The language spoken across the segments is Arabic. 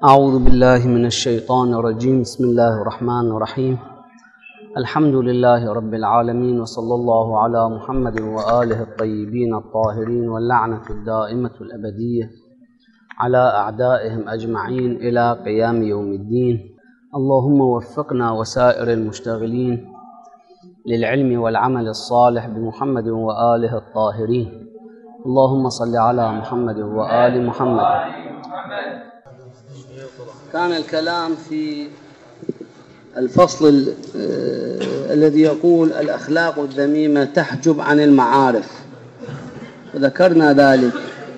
أعوذ بالله من الشيطان الرجيم. بسم الله الرحمن الرحيم. الحمد لله رب العالمين، وصلى الله على محمد وآله الطيبين الطاهرين، واللعنة الدائمة الأبدية على أعدائهم أجمعين إلى قيام يوم الدين. اللهم وفقنا وسائر المشتغلين للعلم والعمل الصالح بمحمد وآله الطاهرين. اللهم صل على محمد وآل محمد. كان الكلام في الفصل الذي يقول الأخلاق الذميمة تحجب عن المعارف، وذكرنا ذلك.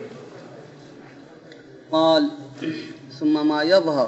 قال: ثم ما يظهر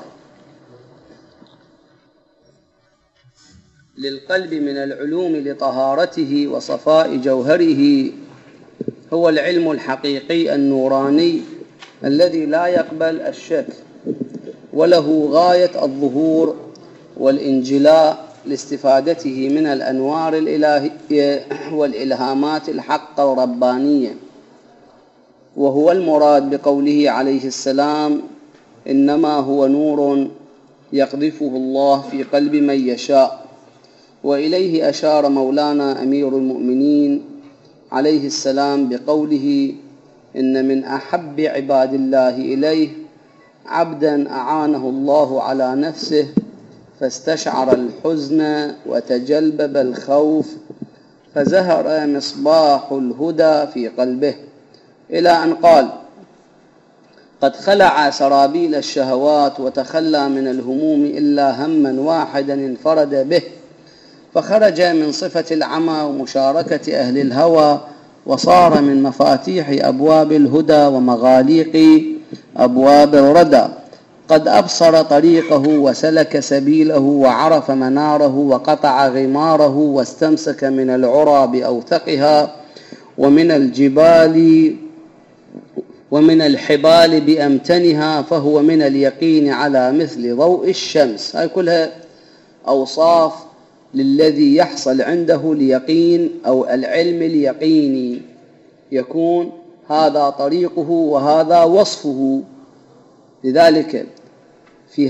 للقلب من العلوم لطهارته وصفاء جوهره هو العلم الحقيقي النوراني الذي لا يقبل الشك، وله غاية الظهور والانجلاء لاستفادته من الأنوار الإلهية والإلهامات الحق الربانية، وهو المراد بقوله عليه السلام: إنما هو نور يقذفه الله في قلب من يشاء. وإليه أشار مولانا أمير المؤمنين عليه السلام بقوله: إن من أحب عباد الله إليه عبدا أعانه الله على نفسه فاستشعر الحزن وتجلبب الخوف فزهر مصباح الهدى في قلبه، إلى أن قال: قد خلع سرابيل الشهوات وتخلى من الهموم إلا هما واحدا انفرد به، فخرج من صفة العمى ومشاركة أهل الهوى، وصار من مفاتيح أبواب الهدى ومغاليق أبواب الردى. قد أبصر طريقه وسلك سبيله وعرف مناره وقطع غماره واستمسك من العرى بأوثقها ومن الجبال ومن الحبال بأمتنها، فهو من اليقين على مثل ضوء الشمس. هاي كلها أوصاف للذي يحصل عنده اليقين أو العلم اليقيني، يكون هذا طريقه وهذا وصفه. لذلك في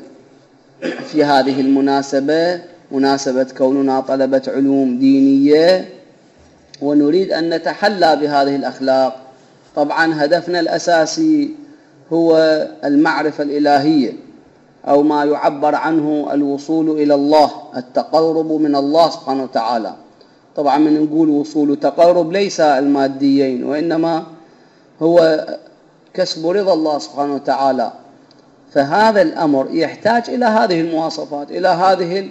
هذه المناسبة، مناسبة كوننا طلبة علوم دينية ونريد أن نتحلى بهذه الأخلاق، طبعا هدفنا الأساسي هو المعرفة الإلهية، أو ما يعبر عنه الوصول إلى الله، التقرب من الله سبحانه وتعالى. طبعا من نقول وصول وتقرب ليس الماديين، وإنما هو كسب رضا الله سبحانه وتعالى. فهذا الأمر يحتاج إلى هذه المواصفات، إلى هذه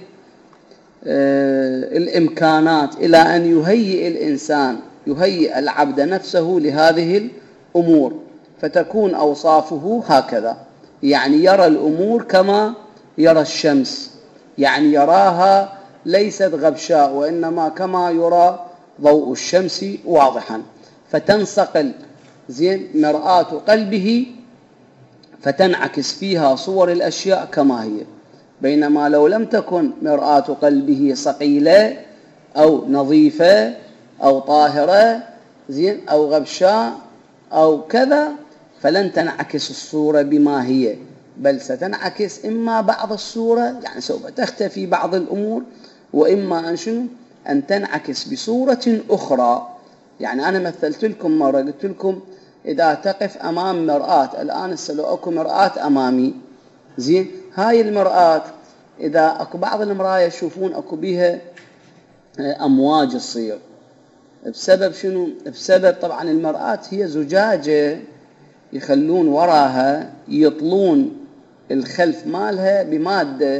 الإمكانات، إلى أن يهيئ الإنسان، يهيئ العبد نفسه لهذه الأمور، فتكون أوصافه هكذا. يعني يرى الأمور كما يرى الشمس، يعني يراها ليست غبشاء، وإنما كما يرى ضوء الشمس واضحا، فتنصقل مرآة قلبه فتنعكس فيها صور الأشياء كما هي. بينما لو لم تكن مرآة قلبه صقيلة أو نظيفة أو طاهرة أو غبشاء أو كذا، فلن تنعكس الصورة بما هي، بل ستنعكس إما بعض الصورة، يعني سوف تختفي بعض الأمور، وإما أن تنعكس بصورة أخرى. يعني أنا مثلت لكم مرة، قلت لكم إذا تقف أمام مرآة، الآن لو أكو مرآة أمامي، هاي المرآة إذا أكو بعض المرايا يشوفون أكو بيها أمواج تصير، بسبب شنو؟ بسبب طبعا المرآة هي زجاجة يخلون وراها، يطلون الخلف مالها بمادة،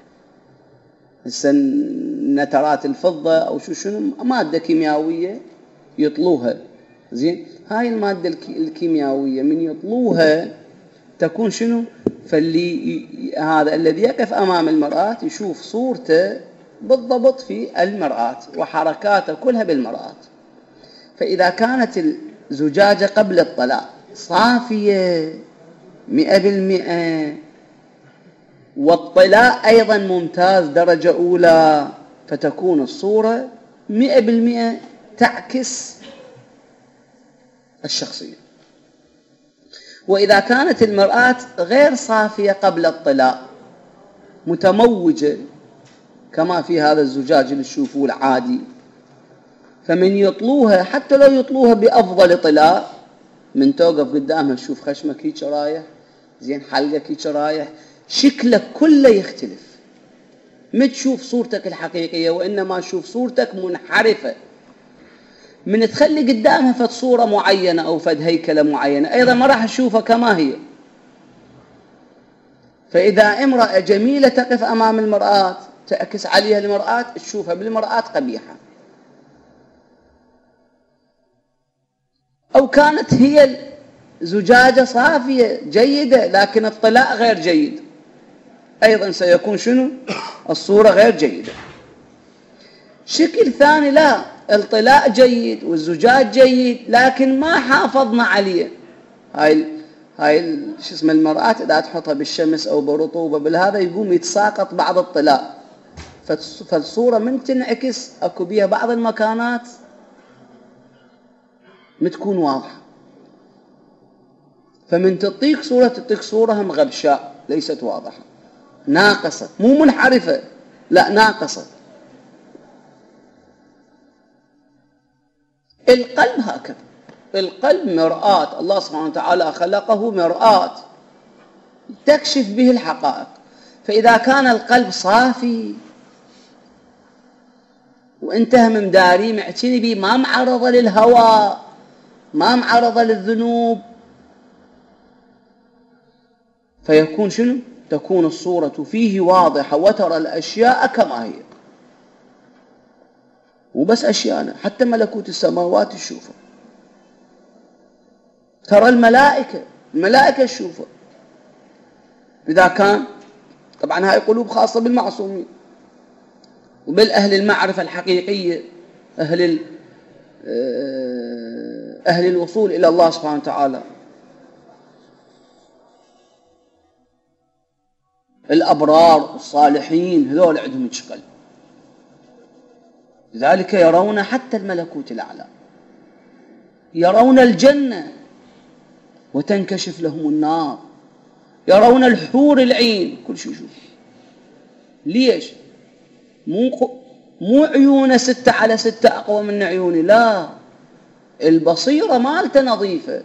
نترات الفضة أو شنو، مادة كيميائية يطلوها. هاي المادة الكيميائية من يطلوها تكون شنو؟ فاللي هذا الذي يقف أمام المرآة يشوف صورته بالضبط في المرآة وحركاته كلها بالمرآة. فإذا كانت الزجاجة قبل الطلاء صافية 100%، والطلاء أيضا ممتاز درجة أولى، فتكون الصورة 100% تعكس الشخصية. وإذا كانت المرآة غير صافية قبل الطلاء، متموجة كما في هذا الزجاج اللي تشوفوه العادي، فمن يطلوها حتى لو يطلوها بأفضل طلاء، من توقف قدامها تشوف خشمك هيك رايح، زين حلقك هيك رايح، شكلك كله يختلف، ما تشوف صورتك الحقيقية، وإنما تشوف صورتك منحرفة. من تخلي قدامها فد صورة معينة أو فد هيكلة معينة، أيضا ما راح تشوفها كما هي. فإذا امرأة جميلة تقف أمام المرآة تعكس عليها المرآة، تشوفها بالمرآة قبيحة. أو كانت هي زجاجة صافية جيدة لكن الطلاء غير جيد، أيضا سيكون شنو؟ الصورة غير جيدة. شكل ثاني، لا، الطلاء جيد والزجاج جيد لكن ما حافظنا عليه. هاي شو اسمه المرآة إذا تحطها بالشمس أو برطوبة بالهذا يقوم يتساقط بعض الطلاء، فالصورة من تنعكس أكو بيها بعض المكانات متكون واضحة. فمن تعطيك صورة مغبشاء ليست واضحة، ناقصة، مو منحرفة، لا ناقصة. القلب هكذا، القلب مرآة، الله سبحانه وتعالى خلقه مرآة تكشف به الحقائق. فإذا كان القلب صافي وانتهى من داري معتني به، ما معرض للهوى، ما معرض للذنوب، فيكون شنو؟ تكون الصورة فيه واضحة وترى الأشياء كما هي. وبس أشياءنا، حتى ملكوت السماوات تشوفه، ترى الملائكة تشوفه. إذا كان طبعا هاي قلوب خاصة بالمعصومين وبالأهل المعرفة الحقيقية، أهل الوصول إلى الله سبحانه وتعالى، الأبرار الصالحين، هذول عندهم قلب، لذلك يرون حتى الملكوت الأعلى، يرون الجنة وتنكشف لهم النار، يرون الحور العين، كل شيء يشوف. ليش؟ مو عيونه 6/6 أقوى من عيوني، لا، البصيرة مالته نظيفة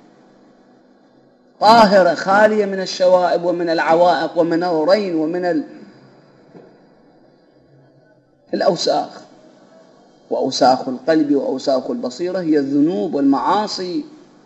طاهرة خالية من الشوائب ومن العوائق ومن الرين ومن الأوساخ. وأوساخ القلب وأوساخ البصيرة هي الذنوب والمعاصي.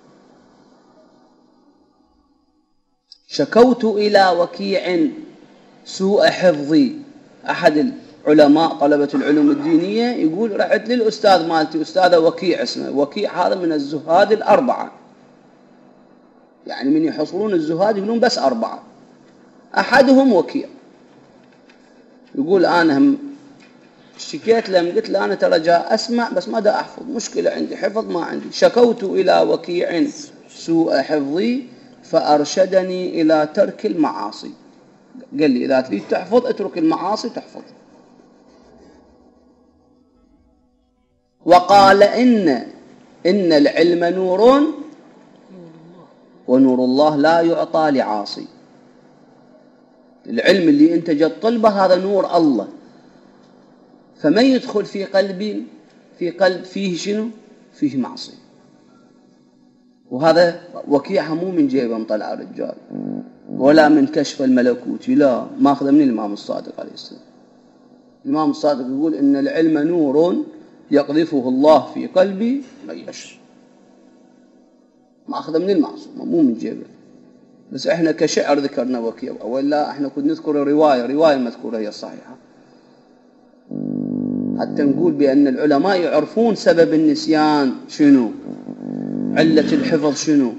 شكوت إلى وكيع سوء حفظي. أحد العلماء طلبة العلوم الدينية يقول رحت للأستاذ مالتي، أستاذ وكيع اسمه، وكيع هذا من الزهاد الأربعة، يعني من يحصلون الزهاد يقولون بس 4، أحدهم وكيع. يقول أنا هم شكيت لهم، قلت له أنا ترى جاء أسمع بس ما دا أحفظ، مشكلة عندي حفظ ما عندي. شكوت إلى وكيع سوء حفظي فأرشدني إلى ترك المعاصي. قال لي إذا تريد تحفظ اترك المعاصي تحفظ. وقال إن العلم نور ونور الله لا يعطى لعاصي. العلم اللي أنت جد طلبه هذا نور الله، فما يدخل في قلب فيه شنو؟ فيه معصية. وهذا وكيع مو من جيبه مطلع الرجال ولا من كشف الملكوت، لا، ماخذ من الإمام الصادق عليه السلام. الإمام الصادق يقول إن العلم نور يقذفه الله في قلبي من يشاء، ماخذ من المعصوم مو من جيبه. بس احنا كشعر ذكرنا وكيع، ولا احنا كنا نذكر رواية مذكورة هي الصحيحة، حتى نقول بأن العلماء يعرفون سبب النسيان شنو، علة الحفظ شنو.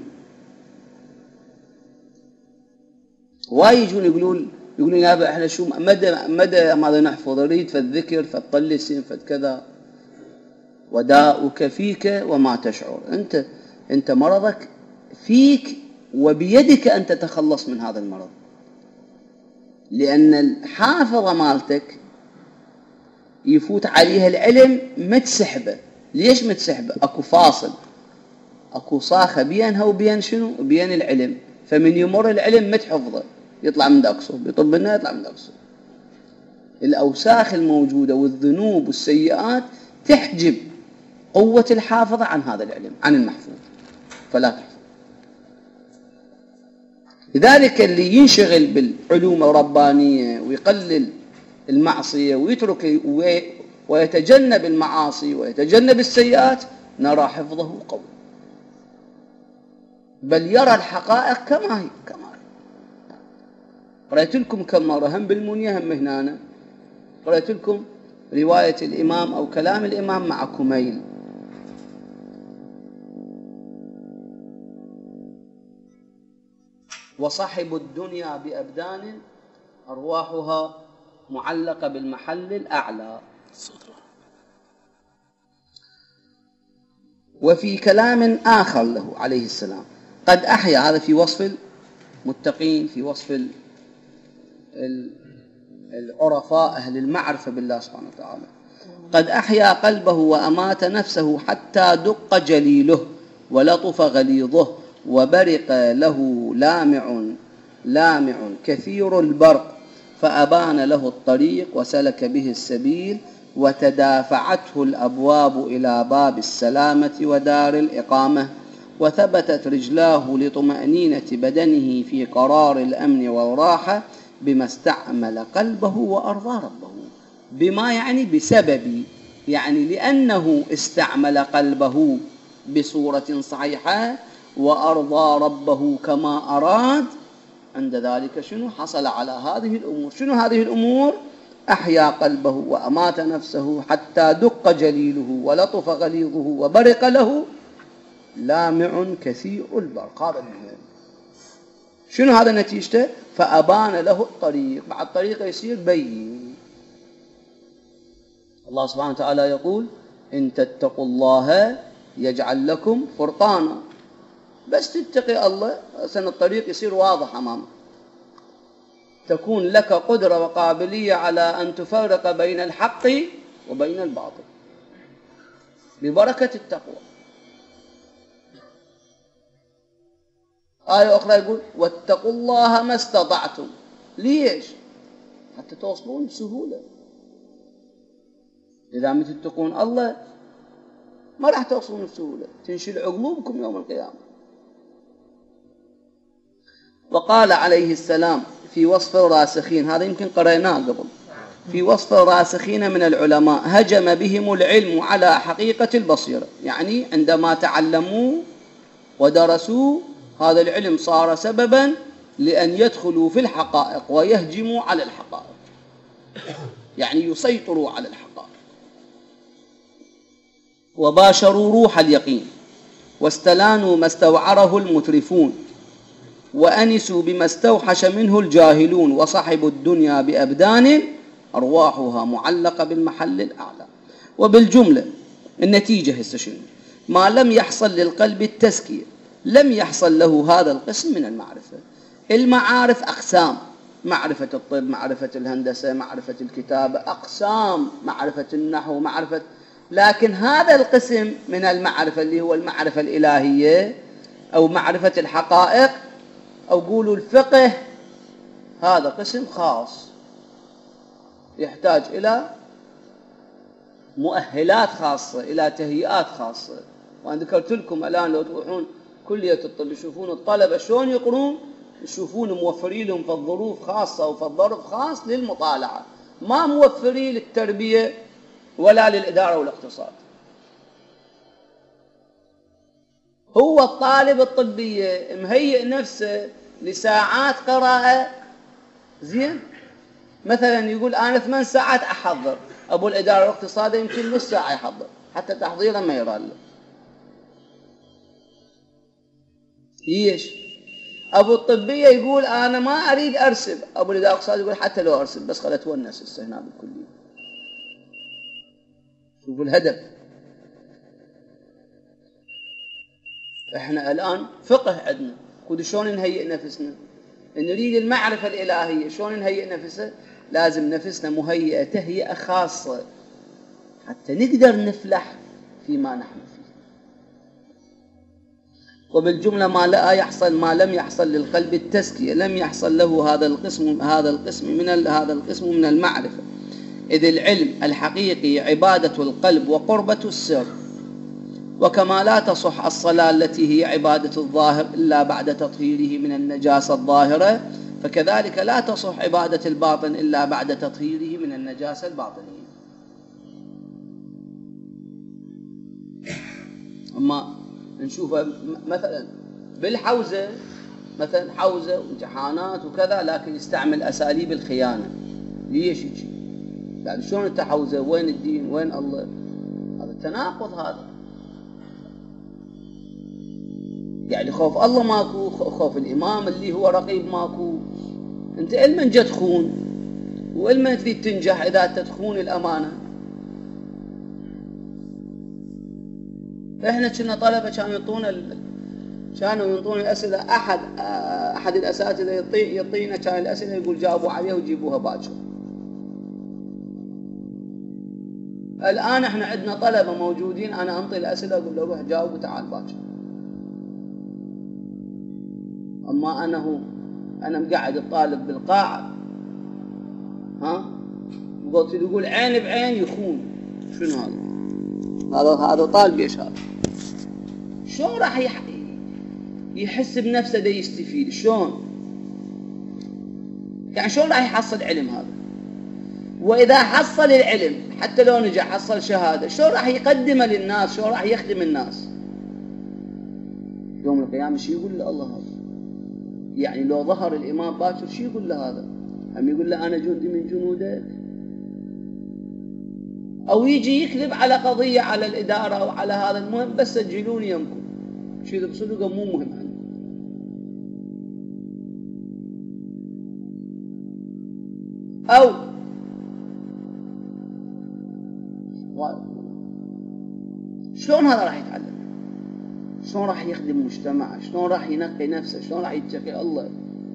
وايجون يقولون يا أبا احنا شو مدى ماذا نحفظ، نريد فالذكر فالطلسين فكذا. وداؤك فيك وما تشعر، انت مرضك فيك وبيدك أن تتخلص من هذا المرض، لأن الحافظة مالتك يفوت عليها العلم متسحبة. ليش متسحبة؟ أكو فاصل، اكو صاخة بينها وبين شنو؟ بين العلم. فمن يمر العلم متحفظه يطلع من داقصه، بيطب لنا يطلع من داقصه. الأوساخ الموجودة والذنوب والسيئات تحجب قوة الحافظة عن هذا العلم، عن المحفوظ، فلا تحفظ. لذلك اللي ينشغل بالعلوم الربانية ويقلل المعصية ويترك ويتجنب المعاصي ويتجنب السيئات نرى حفظه قوي، بل يرى الحقائق كما هي. قرأت لكم كم مرة هم بالمنية هم هنا قرأت لكم رواية الإمام أو كلام الإمام مع كميل. وصاحب الدنيا بأبدان أرواحها معلقة بالمحل الأعلى. وفي كلام آخر له عليه السلام قد أحيا، هذا في وصف المتقين، في وصف العرفاء أهل المعرفة بالله سبحانه وتعالى، قد أحيا قلبه وأمات نفسه حتى دق جليله ولطف غليظه وبرق له لامع كثير البرق، فأبان له الطريق وسلك به السبيل، وتدافعته الأبواب إلى باب السلامة ودار الإقامة، وثبتت رجلاه لطمأنينة بدنه في قرار الأمن والراحة، بما استعمل قلبه وأرضى ربه. بما يعني بسبب، يعني لأنه استعمل قلبه بصورة صحيحة وأرضى ربه كما أراد، عند ذلك شنو حصل على هذه الأمور. شنو هذه الأمور؟ أحيا قلبه وأمات نفسه حتى دق جليله ولطف غليظه وبرق له لامع كثير البرق. هذا المهم. شنو هذا نتيجته؟ فأبان له الطريق، مع الطريق يصير بين. الله سبحانه وتعالى يقول إن تتقوا الله يجعل لكم فرقانا. بس تتقي الله سن الطريق يصير واضح أمامك، تكون لك قدرة وقابلية على أن تفرق بين الحق وبين الباطل ببركة التقوى. آية أخرى يقول واتقوا الله ما استطعتم. ليش؟ حتى توصلون بسهولة. إذا ما تتقون الله ما راح توصلون بسهولة، تنشل عقلوبكم يوم القيامة. وقال عليه السلام في وصف الراسخين، هذا يمكن قرأناه قبل، في وصف الراسخين من العلماء هجم بهم العلم على حقيقة البصيرة. يعني عندما تعلموا ودرسوا هذا العلم صار سببا لأن يدخلوا في الحقائق ويهجموا على الحقائق، يعني يسيطروا على الحقائق. وباشروا روح اليقين واستلانوا ما استوعره المترفون وأنسوا بما استوحش منه الجاهلون، وصاحب الدنيا بأبدان أرواحها معلقة بالمحل الأعلى. وبالجملة النتيجة هسه ما لم يحصل للقلب التزكية لم يحصل له هذا القسم من المعرفة. المعارف أقسام، معرفة الطب، معرفة الهندسة، معرفة الكتابة، أقسام، معرفة النحو، معرفة، لكن هذا القسم من المعرفة اللي هو المعرفة الإلهية أو معرفة الحقائق أو قولوا الفقه، هذا قسم خاص يحتاج إلى مؤهلات خاصة، إلى تهيئات خاصة. وأنا ذكرت لكم الآن لو تروحون كلية الطب يشوفون الطلبة شلون يقرون، يشوفون موفرين لهم في الظروف خاصة وفي الظرف خاص للمطالعة، ما موفرين للتربية ولا للإدارة والاقتصاد. هو الطالب الطبية مهيئ نفسه لساعات قراءة زين، مثلا يقول أنا 8 ساعات أحضر، أبو الإدارة والاقتصاد يمكن نص ساعة يحضر، حتى تحضيره ما يرى له. ليش؟ أبو الطبية يقول أنا ما أريد أرسب، أبو الإدارة والاقتصاد يقول حتى لو أرسب بس خلت ونس هنا بالكلية. شوفوا الهدف. إحنا الآن فقه عندنا، خذوا شلون نهيئ نفسنا، نريد المعرفة الإلهية، شلون نهيئ نفسنا؟ لازم نفسنا مهيئة تهيئة خاصة حتى نقدر نفلح فيما نحن فيه. وبالجملة ما لم يحصل للقلب التزكية لم يحصل له هذا القسم من المعرفة، إذ العلم الحقيقي عبادة القلب وقربة السر. وكما لا تصح الصلاة التي هي عبادة الظاهر إلا بعد تطهيره من النجاسة الظاهرة، فكذلك لا تصح عبادة الباطن إلا بعد تطهيره من النجاسة الباطنية. أما نشوف مثلا بالحوزة، مثلا حوزة وامتحانات وكذا، لكن يستعمل أساليب الخيانة. ليش يجي؟ يعني شلون انت حوزة؟ وين الدين؟ وين الله؟ هذا تناقض. هذا يعني خوف الله ماكو، خوف الإمام اللي هو رقيب ماكو. انت علما جت تخون، وعلما تريد تنجح إذا تخون الأمانة. احنا كنا طلبة كانوا ينطون الأسئلة، أحد الأساتذة يعطينا كان الأسئلة يقول جاوبوا عليها وجيبوها باكر. الآن احنا عندنا طلبة موجودين، أنا أنطي الأسئلة أقول له روح جاوب وتعال باكر. أما أنا مقعد الطالب بالقاعة، قلت يقول عين بعين يخون. شنو هذا طالب ايش هذا؟ شلون راح يحس بنفسه ده يستفيد؟ شلون يعني شلون راح يحصل علم هذا؟ وإذا حصل العلم حتى لو نجح حصل شهادة، شلون راح يقدمه للناس؟ شلون راح يخدم الناس يوم القيامة؟ شو يقول له الله هذا؟ يعني لو ظهر الإمام باكر شو يقول له هذا؟ هم يقول له أنا جندي من جنودك؟ أو يجي يكذب على قضية على الإدارة أو على هذا، المهم بس سجلوني يمكن شو إذا بصدقه مو مهم عنه. أو شلون هذا راح يتعلم؟ شلون راح يخدم مجتمع؟ شلون راح ينقي نفسه؟ شلون راح يتقي الله؟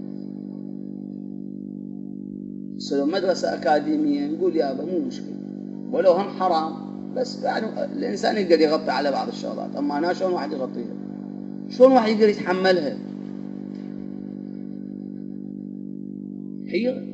لو مدرسة أكاديمية نقول يابا مو مشكلة، ولو هم حرام، بس يعني الإنسان يقدر يغطي على بعض الشغلات. أما أنا شلون واحد يغطيها؟ شلون واحد يقدر يتحملها؟ حيرة.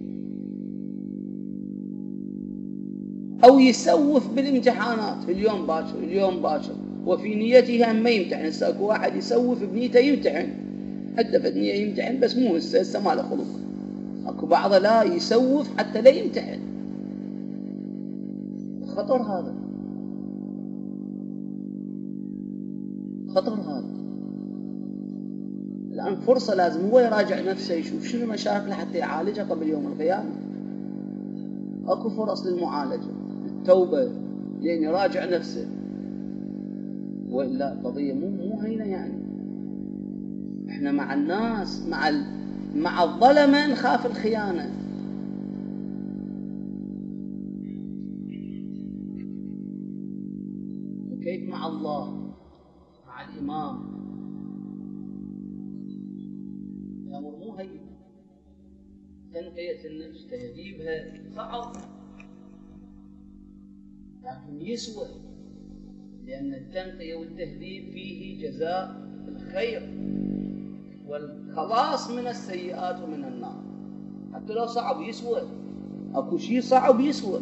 أو يسوف بالامتحانات، اليوم باكر وفي نيته هم ما يمتحن. هسه اكو واحد يسوف بنيته يمتحن، هدف نية يمتحن بس مو هسه ما له خلق. اكو بعضه لا يسوف حتى لا يمتحن. خطر هذا. الآن فرصة لازم هو يراجع نفسه، يشوف شنو مشاكله حتى يعالجها قبل يوم القيامة. اكو فرص للمعالجة، التوبة، لين يراجع نفسه. وإلا قضية مو هينة. يعني احنا مع الناس، مع الظلمة نخاف الخيانة. وكيف مع الله، مع الإمام؟ الأمر مو هين. تنقية النفس، تهذيبها صعب، لكن يسوى، لأن التنقية والتهذيب فيه جزاء الخير والخلاص من السيئات ومن النار. حتى لو صعب يسوى، اكو شيء صعب يسوى.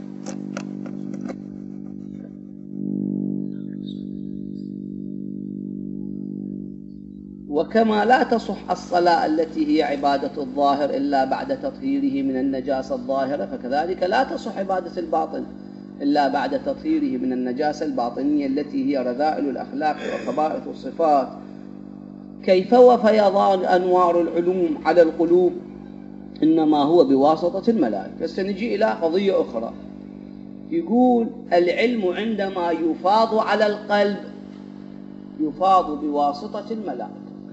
وكما لا تصح الصلاة التي هي عبادة الظاهر إلا بعد تطهيره من النجاسة الظاهرة، فكذلك لا تصح عبادة الباطن إلا بعد تطهيره من النجاسة الباطنية التي هي رذائل الأخلاق وخبائث الصفات. كيف وفيضان أنوار العلوم على القلوب إنما هو بواسطة الملائكة. سنجي إلى قضية أخرى. يقول العلم عندما يفاض على القلب يفاض بواسطة الملائكة،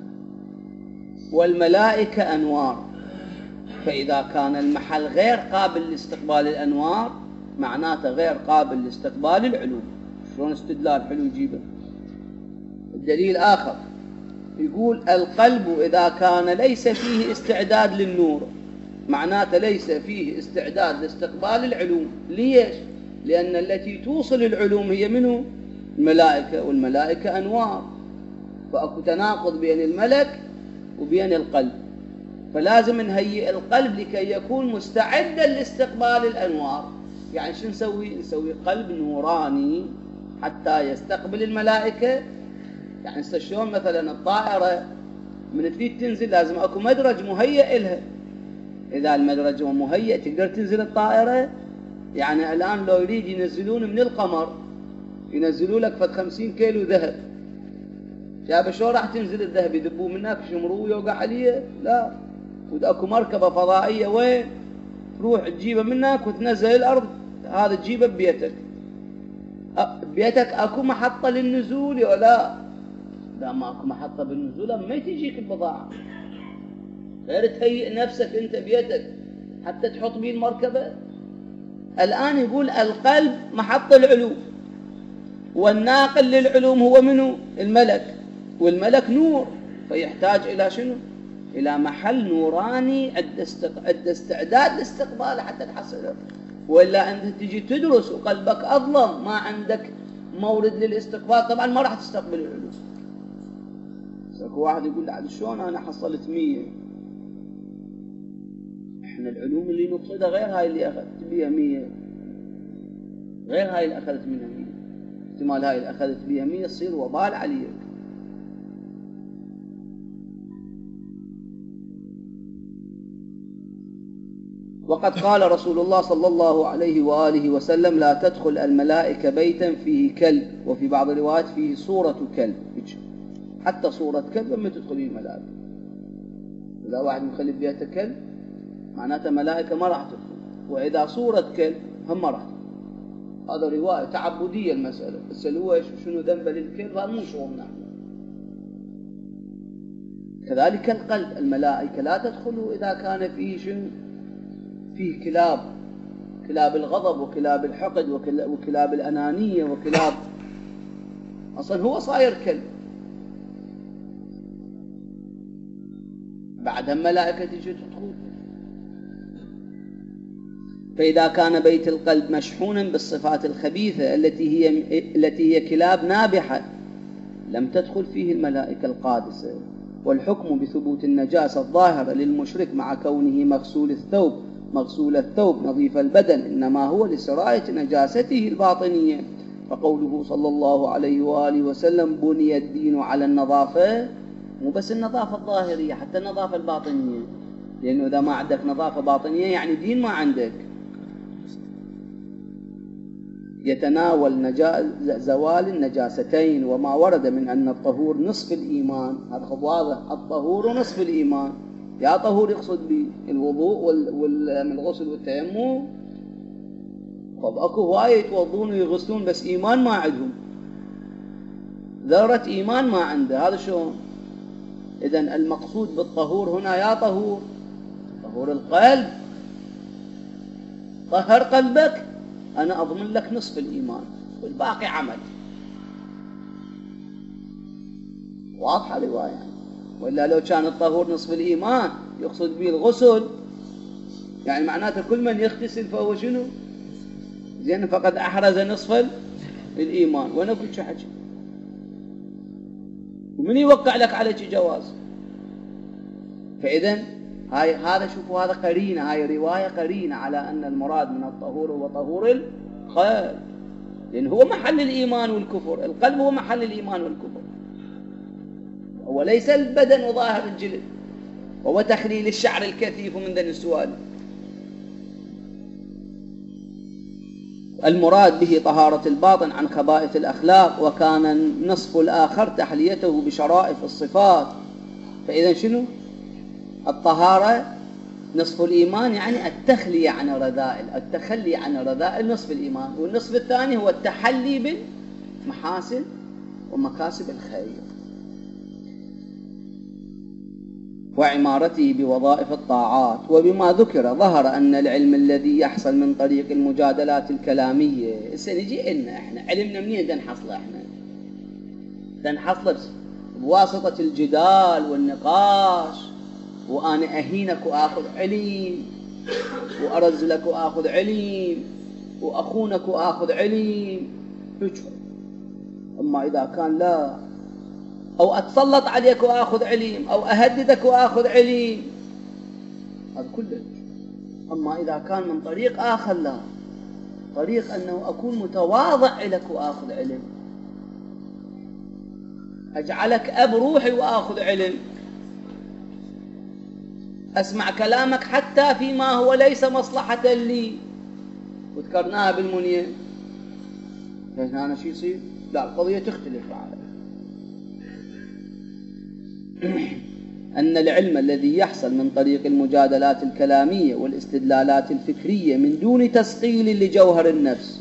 والملائكة أنوار، فإذا كان المحل غير قابل لاستقبال الأنوار معناته غير قابل لاستقبال العلوم. شلون استدلال حلو يجيبه؟ الدليل آخر، يقول القلب إذا كان ليس فيه استعداد للنور معناته ليس فيه استعداد لاستقبال العلوم. ليش؟ لأن التي توصل العلوم هي منه؟ الملائكة، والملائكة أنوار. فأكو تناقض بين الملك وبين القلب، فلازم نهيئ القلب لكي يكون مستعدا لاستقبال الأنوار. يعني شو نسوي؟ نسوي قلب نوراني حتى يستقبل الملائكة. يعني شلون مثلا الطائرة من تريد تنزل لازم اكو مدرج مهيئ لها، اذا المدرج مهيئ تقدر تنزل الطائرة. يعني الان لو يريد ينزلون من القمر ينزلوا لك فد 50 كيلو ذهب، شاب شو راح تنزل الذهب؟ يذبوه منك شمروه يوقع عليه؟ لا. واكو مركبة فضائية وين تروح تجيبه منك وتنزل الارض، هذا تجيبه ببيتك. بيتك اكو محطة للنزول ولا لا؟ ما اكو محطة بالنزول ما تجيك البضاعة، غير تهيئ نفسك انت بيتك حتى تحط بيه المركبة. الان يقول القلب محط العلوم، والناقل للعلوم هو منه؟ الملك، والملك نور، فيحتاج الى شنو؟ الى محل نوراني عند استعداد لاستقباله حتى تحصله. وإلا أنت تجي تدرس وقلبك أظلم، ما عندك مورد للاستقبال، طبعا ما راح تستقبل العلوم. اكو واحد يقول عاد شلون أنا حصلت 100؟ إحنا العلوم اللي نقصدها غير هاي اللي أخذت بيها 100، غير هاي اللي أخذت منها 100. احتمال هاي اللي أخذت بيها 100 تصير وبال عليك. وقد قال رسول الله صلى الله عليه وآله وسلم: لا تدخل الملائكة بيتا فيه كلب، وفي بعض الروايات فيه صورة كلب. حتى صورة كلب ما تدخل الملائكة. إذا واحد مخلي بيته كلب معناته ملائكة ما راح تدخل، وإذا صورة كلب هم ما راح تدخل. هذا رواية تعبدية المسألة، بس هو شنو ذنب للكلب هذا مو شغلنا. كذلك القلب، الملائكة لا تدخل إذا كان فيه شنو؟ فيه كلاب، كلاب الغضب وكلاب الحقد وكلاب الأنانية وكلاب، أصلا هو صاير كلب. بعدها الملائكة تجي تدخل. فإذا كان بيت القلب مشحونا بالصفات الخبيثة التي هي كلاب نابحة لم تدخل فيه الملائكة القادسة. والحكم بثبوت النجاسة الظاهرة للمشرك مع كونه مغسول الثوب نظيف البدن إنما هو لسراية نجاسته الباطنية. فقوله صلى الله عليه وآله وسلم: بني الدين على النظافة، مو بس النظافة الظاهرية، حتى النظافة الباطنية، لأنه إذا ما عندك نظافة باطنية يعني دين ما عندك. يتناول زوال النجاستين، وما ورد من أن الطهور نصف الإيمان، هذا واضح، الطهور نصف الإيمان. يا طهور يقصد به الوضوء والغسل والتيمم. طب اكو هواية يتوضون ويغسلون بس إيمان ما عندهم، ذرة إيمان ما عنده، هذا شلون؟ إذن المقصود بالطهور هنا يا طهور القلب، طهر قلبك أنا أضمن لك نصف الإيمان والباقي عمل. واضحة الرواية. وإلا لو كان الطهور نصف الإيمان يقصد به الغسل، يعني معناته كل من يغتسل فهو شنو؟ زين، فقد أحرز نصف الإيمان. وأنا قلت شو حكي؟ ومن يوقع لك على شي جواز؟ فإذن هذا شوفوا، هذا قرينة، هاي رواية قرينة على أن المراد من الطهور هو طهور القلب، لأن هو محل الإيمان والكفر. القلب هو محل الإيمان والكفر، هو ليس البدن وظاهر الجلد، وهو تخليل الشعر الكثيف من ذن السؤال. المراد به طهارة الباطن عن خبائث الأخلاق، وكان النصف الآخر تحليته بشرائف الصفات. فإذا شنو؟ الطهارة نصف الإيمان، يعني التخلي عن الرذائل، التخلي عن الرذائل نصف الإيمان، والنصف الثاني هو التحلي بالمحاسن ومكاسب الخير وعمارته بوظائف الطاعات. وبما ذكر ظهر أن العلم الذي يحصل من طريق المجادلات الكلامية، سنجي لنا احنا علمنا منين دنحصله؟ احنا دنحصله بواسطة الجدال والنقاش، وأنا أهينك وآخذ علم، وأرزلك وآخذ علم، وأخونك وآخذ علم. أما إذا كان لا، أو أتسلط عليك وآخذ علم، أو أهددك وآخذ علم، هذا كله. أما إذا كان من طريق آخر لا، طريق أنه أكون متواضع لك وآخذ علم، أجعلك أب روحي وآخذ علم، أسمع كلامك حتى فيما هو ليس مصلحة لي. وذكرناها بالمنية، هنا شو يصير؟ لا، القضية تختلف على أن العلم الذي يحصل من طريق المجادلات الكلامية والاستدلالات الفكرية من دون تسقيل لجوهر النفس.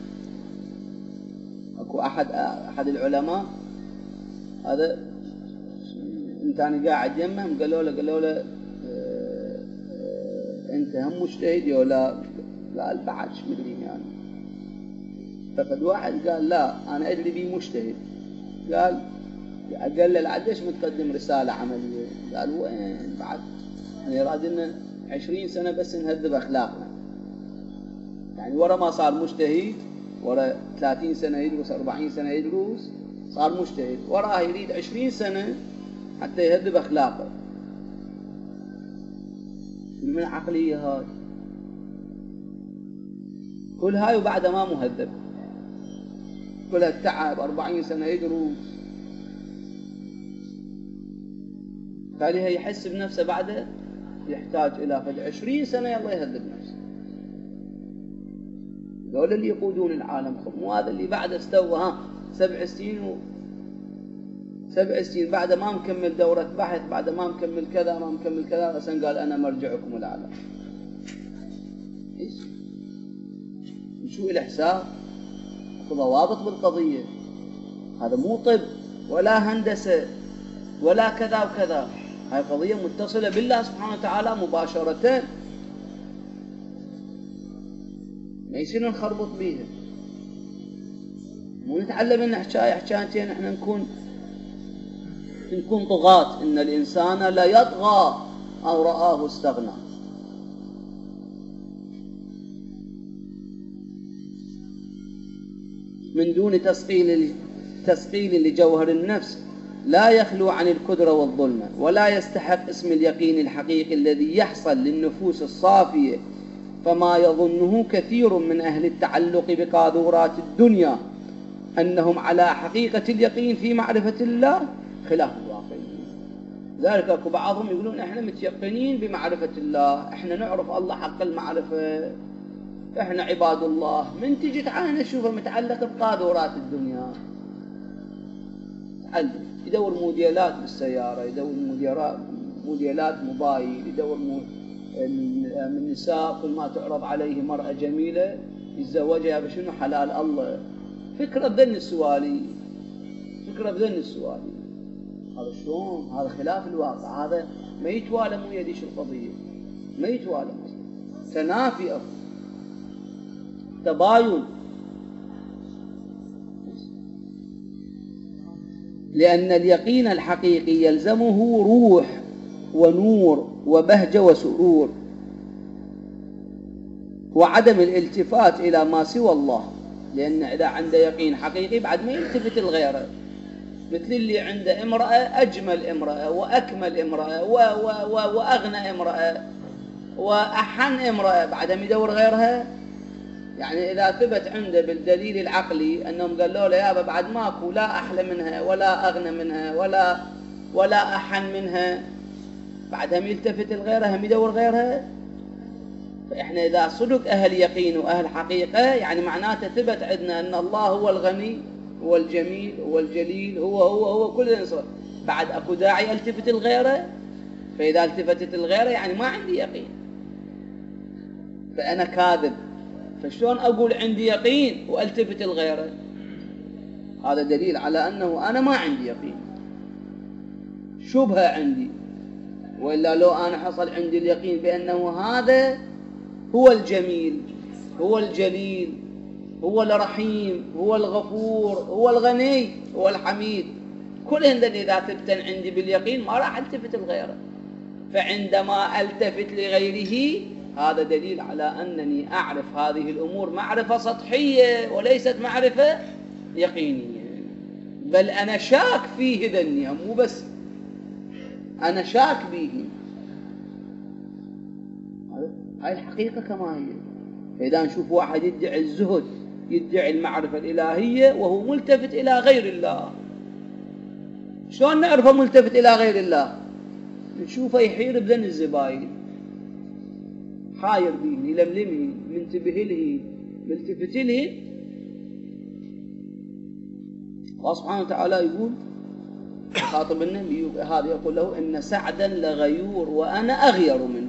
أكو أحد العلماء هذا انتاني قاعد يمهم، قالوا له انت هم مجتهد ولا لا؟ بعد مدري يعني. فقد واحد قال لا انا ادري بي مجتهد. قال ليش متقدم رسالة عملية؟ قال وين بعد، يعني رادنا 20 سنة بس نهذب اخلاقنا، يعني ورا ما صار مجتهد، ورا 30 سنة يدرس 40 سنة يدرس صار مجتهد، وراه يريد 20 سنة حتى يهذب اخلاقه. من العقلية هاي؟ كل هاي وبعد ما مهذب، كل التعب 40 سنة يدرس، فليه يحس بنفسه بعده يحتاج إلى فد 20 سنة يلا يهذب نفسه. دول اللي يقودون العالم، مو هذا اللي بعده استوى 7 سنين 7 سنين بعد ما مكمل دورة بحث، بعد ما مكمل كذا ما مكمل كذا، أصلا قال أنا مرجعكم الأعلى. إيش؟ شو الإحساس؟ ضوابط بالقضية. هذا مو طب ولا هندسة ولا كذا وكذا، هاي قضية متصلة بالله سبحانه وتعالى مباشرة، ما يصير نخربط بيها. مو نتعلم إن حكايتين إحنا نكون طغاة. إن الإنسان لا يطغى أو رآه استغنى. من دون تسقيل لجوهر النفس لا يخلو عن الكدر والظلمة، ولا يستحق اسم اليقين الحقيقي الذي يحصل للنفوس الصافية، فما يظنه كثير من أهل التعلق بقاذورات الدنيا أنهم على حقيقة اليقين في معرفة الله خلاف الواقع. ذلك أكو بعضهم يقولون إحنا متيقنين بمعرفة الله، إحنا نعرف الله حق المعرفة، إحنا عباد الله. من تجي تعال نشوفه متعلق بقاذورات الدنيا، يدور موديلات بالسيارة، يدور موديلات موبايل، يدور من نساء كل ما تعرض عليه مرأة جميلة يتزوجها بشنو حلال الله. فكرة بذن السوالي، هذا شلون؟ هذا خلاف الواقع، هذا ما يتوالى مو يديش القضية، ما يتوالى، تنافي، تباين. لأن اليقين الحقيقي يلزمه روح ونور وبهجة وسرور، وعدم الالتفات إلى ما سوى الله. لأن إذا عنده يقين حقيقي بعد ما يلتفت الغيره، مثل اللي عنده امرأة أجمل امرأة وأكمل امرأة وأغنى امرأة وأحن امرأة، بعدما يدور غيرها. يعني إذا ثبت عنده بالدليل العقلي أنهم قالوا له يابا بعد ماكو لا أحلى منها ولا أغنى منها ولا أحن منها، بعدهم يلتفت الغيرها، هم يدور غيرها. فإحنا إذا صدق أهل يقين وأهل حقيقة، يعني معناته ثبت عندنا أن الله هو الغني هو الجميل هو الجليل هو كل الإنسان، بعد أكو داعي التفت الغيرة. فإذا التفتت الغيرة يعني ما عندي يقين، فأنا كاذب. فشلون أقول عندي يقين والتفت الغيرة؟ هذا دليل على أنه أنا ما عندي يقين، شبهة عندي. وإلا لو أنا حصل عندي اليقين بأنه هذا هو الجميل هو الجليل هو الرحيم هو الغفور هو الغني هو الحميد، كلهن إذا ثبتن عندي باليقين ما راح التفت الغيرة. فعندما التفت لغيره هذا دليل على أنني أعرف هذه الأمور معرفة سطحية وليست معرفة يقينية. بل أنا شاك فيه ذني، مو بس أنا شاك به. هاي الحقيقة كما هي. فإذا نشوف واحد يدعي الزهد، يدعي المعرفة الإلهية وهو ملتفت إلى غير الله، شلون نعرفه ملتفت إلى غير الله؟ نشوفه يحير بذن الزباين، حاير به، يلملمه، منتبه له، ملتفت له. الله سبحانه وتعالى يقول خاطب النبي هذا، يقول له إن سعدا لغيور وأنا أغير منه.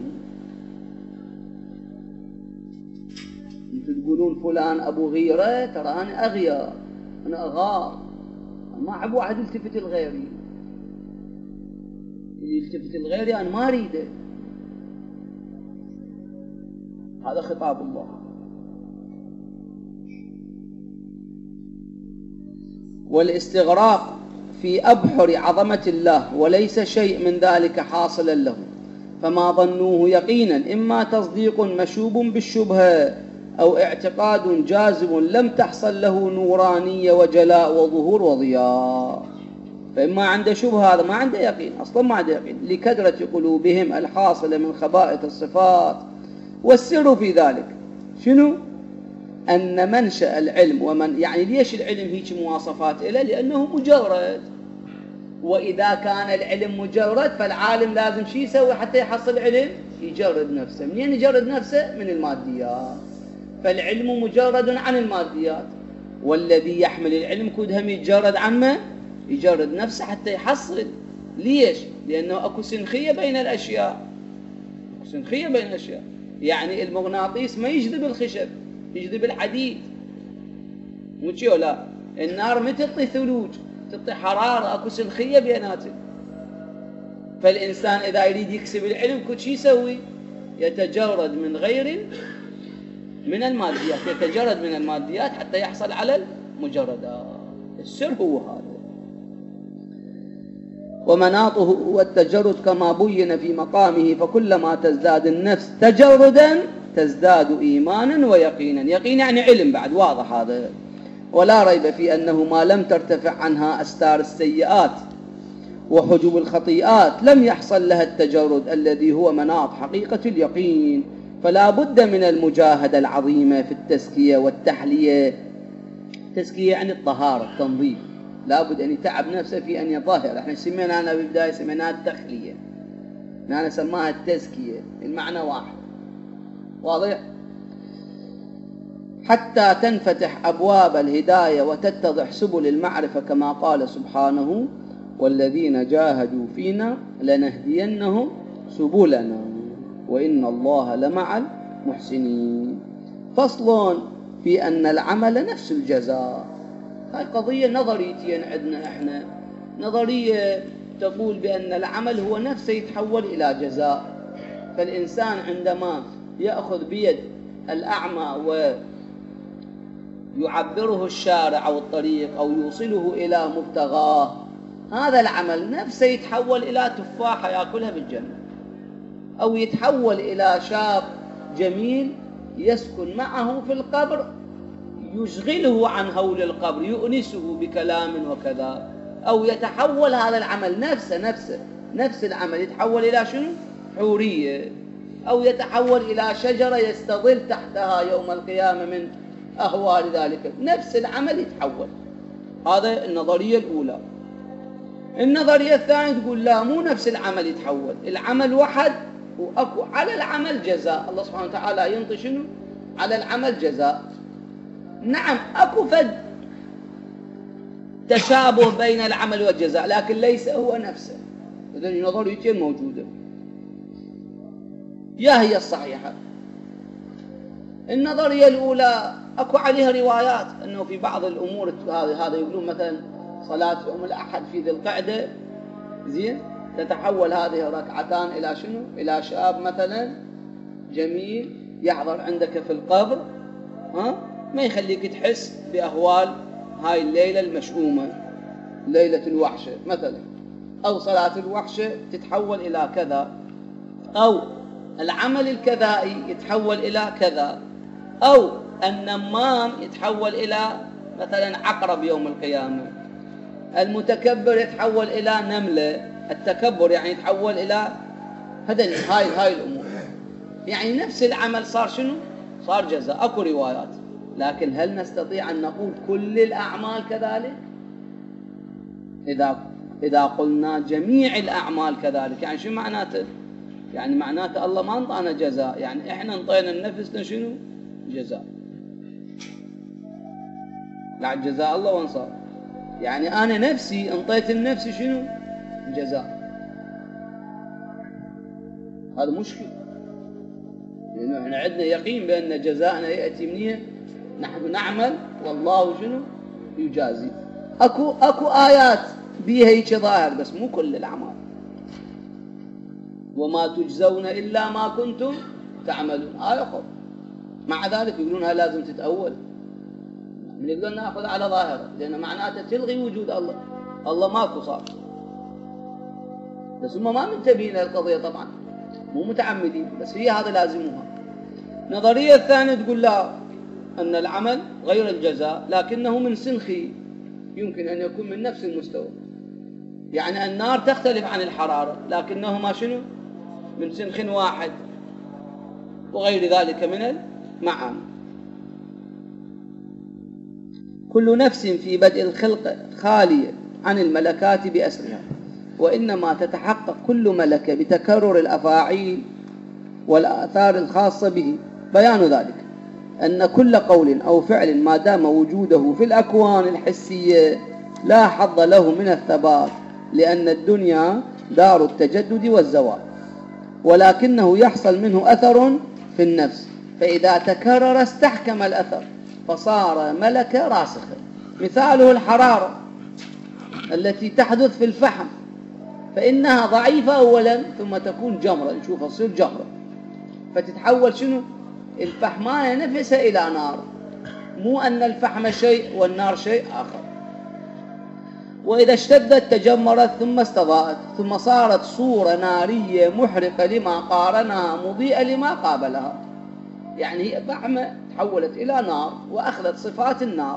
انتم تقولون فلان أبو غيرة، ترى أنا أغير، أنا أغار، ما أحب واحد يلتفت لغيري. اللي يلتفت لغيري أنا ما أريده. هذا خطاب الله. والاستغراق في أبحر عظمة الله وليس شيء من ذلك حاصلا له، فما ظنوه يقينا إما تصديق مشوب بالشبهة أو اعتقاد جازم لم تحصل له نورانية وجلاء وظهور وضياء. فإما عنده شبهة، هذا ما عنده يقين، أصلا ما عنده يقين، لكثرة قلوبهم الحاصلة من خبائث الصفات. والسر في ذلك شنو؟ أن منشأ العلم ومن يعني ليش العلم هيك مواصفات إله؟ لأنه مجرد. وإذا كان العلم مجرد فالعالم لازم شي يسوي حتى يحصل علم؟ يجرد نفسه. منين يجرد نفسه؟ من الماديات. فالعلم مجرد عن الماديات، والذي يحمل العلم كدهم يتجرد عنه، يجرد نفسه حتى يحصل. ليش؟ لأنه أكو سنخية بين الأشياء، أكو سنخية بين الأشياء. يعني المغناطيس ما يجذب الخشب، يجذب الحديد، مو شيء. لا، النار ما تعطي ثلوج، تعطي حرارة، أكو سنخية بيناتهم. فالإنسان إذا يريد يكسب العلم كل شيء يسوي؟ يتجرد من غير من الماديات، يتجرد من الماديات حتى يحصل على المجردات. السر هو هذا. ومناطه هو التجرد كما بين في مقامه، فكلما تزداد النفس تجردا تزداد إيمانا ويقينا. يقين يعني علم، بعد واضح هذا. ولا ريب في أنه ما لم ترتفع عنها أستار السيئات وحجب الخطيئات لم يحصل لها التجرد الذي هو مناط حقيقة اليقين. فلا بد من المجاهدة العظيمة في التزكية والتحلية. التزكية يعني الطهارة، التنظيف. لا بد أن يتعب نفسه في أن يطهر. احنا سمينا أنا بالبداية سميناها التخلية، أنا سماها التزكية، المعنى واحد، واضح؟ حتى تنفتح أبواب الهداية وتتضح سبل المعرفة، كما قال سبحانه والذين جاهدوا فينا لنهدينهم سبلنا وإن الله لمع المحسنين. فصل في أن العمل نفس الجزاء. هاي قضية نظريتين عندنا احنا. نظرية تقول بأن العمل هو نفسه يتحول إلى جزاء. فالإنسان عندما يأخذ بيد الأعمى ويعبره الشارع أو الطريق أو يوصله إلى مبتغاه، هذا العمل نفسه يتحول إلى تفاحة يأكلها بالجنة، أو يتحول إلى شاب جميل يسكن معه في القبر يشغله عن هول القبر، يؤنسه بكلام وكذا. أو يتحول هذا العمل نفس العمل يتحول إلى شنو؟ حورية. أو يتحول إلى شجرة يستظل تحتها يوم القيامة من أهوال ذلك. نفس العمل يتحول. هذا النظرية الأولى. النظرية الثانية تقول لا، مو نفس العمل يتحول، العمل واحد وأكو على العمل جزاء. الله سبحانه وتعالى ينطي شنو؟ على العمل جزاء. نعم أكو فد تشابه بين العمل والجزاء، لكن ليس هو نفسه. إذن نظريتين موجودة، يا هي الصحيحة. النظرية الأولى أكو عليها روايات أنه في بعض الأمور هذا يقولون مثلا صلاة يوم الأحد في ذي القعدة، زين، تتحول هذه الركعتان إلى شنو؟ إلى شاب مثلا جميل يحضر عندك في القبر، ما يخليك تحس بأهوال هاي الليلة المشؤومة، ليلة الوحشة مثلا. أو صلاة الوحشة تتحول إلى كذا، أو العمل الكذائي يتحول إلى كذا، أو النمام يتحول إلى مثلا عقرب يوم القيامة، المتكبر يتحول إلى نملة. التكبر يعني يتحول إلى هاي الأمور. يعني نفس العمل صار شنو؟ صار جزاء. أكو روايات، لكن هل نستطيع أن نقول كل الأعمال كذلك؟ إذا قلنا جميع الأعمال كذلك، يعني شو معناته؟ يعني معناته الله ما انطانا جزاء، يعني إحنا انطينا لنفسنا شنو؟ جزاء. لا، جزاء الله وين صار؟ يعني أنا نفسي انطيت لنفسي شنو؟ جزاء. هذا مشكل، لأنه احنا عندنا يقين بأن جزاءنا يأتي منين؟ نحن نعمل والله شنو؟ يجازي. أكو آيات بيها هيك ظاهر، بس مو كل الأعمال. وما تجزون إلا ما كنتم تعملون، آية أخرى. مع ذلك يقولونها لازم تتأول. نقدر نأخذ على ظاهره، لأن معناته تلغي وجود الله. الله ماكو صار، بس هم ما منتبهين للقضية طبعا، مو متعمدين، بس هي هذا لازمها. النظرية الثانية تقول لا، أن العمل غير الجزاء، لكنه من سنخه، يمكن أن يكون من نفس المستوى. يعني النار تختلف عن الحرارة، لكنهما شنو؟ من سنخ واحد، وغير ذلك من المعاني. كل نفس في بدء الخلق خالية عن الملكات بأسرها، وإنما تتحقق كل ملكة بتكرر الأفاعيل والآثار الخاصة به. بيان ذلك أن كل قول أو فعل ما دام وجوده في الأكوان الحسية لا حظ له من الثبات، لأن الدنيا دار التجدد والزوال، ولكنه يحصل منه أثر في النفس، فإذا تكرر استحكم الأثر فصار ملكة راسخة. مثاله الحرارة التي تحدث في الفحم، فإنها ضعيفة أولا ثم تكون جمرة، نشوفها تصير جمرة، فتتحول شنو؟ الفحماية نفسها إلى نار، مو أن الفحم شيء والنار شيء آخر. وإذا اشتدت تجمرت ثم استضاءت، ثم صارت صورة نارية محرقة لما قارنها، مضيئة لما قابلها. يعني هي فحمة تحولت إلى نار وأخذت صفات النار.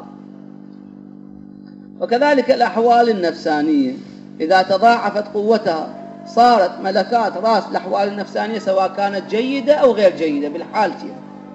وكذلك الأحوال النفسانية إذا تضاعفت قوتها صارت ملكات رأس الأحوال النفسانية، سواء كانت جيدة أو غير جيدة بالحالتين.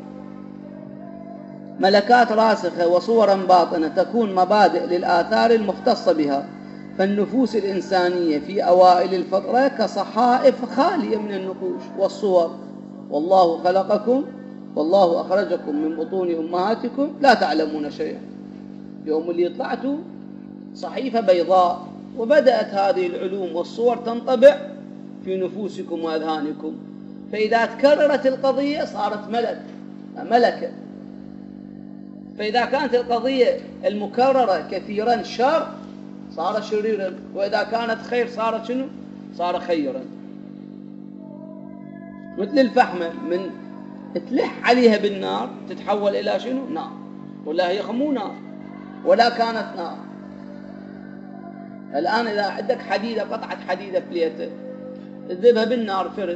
ملكات راسخة وصورا باطنة تكون مبادئ للآثار المختصة بها. فالنفوس الإنسانية في أوائل الفترة كصحائف خالية من النقوش والصور. والله خلقكم والله أخرجكم من بطون أمهاتكم لا تعلمون شيئا. يوم اللي طلعتوا صحيفة بيضاء، وبدأت هذه العلوم والصور تنطبع في نفوسكم وأذهانكم، فإذا تكررت القضية صارت ملكة. فإذا كانت القضية المكررة كثيرا شر صار شريرا، وإذا كانت خير صارت شنو؟ صار خيرا. مثل الفحمة، من تلح عليها بالنار تتحول إلى شنو؟ نار. ولا هي مو نار ولا كانت نار. الآن إذا عندك حديدة، قطعة حديدة بليتة، تذبها بالنار فرد،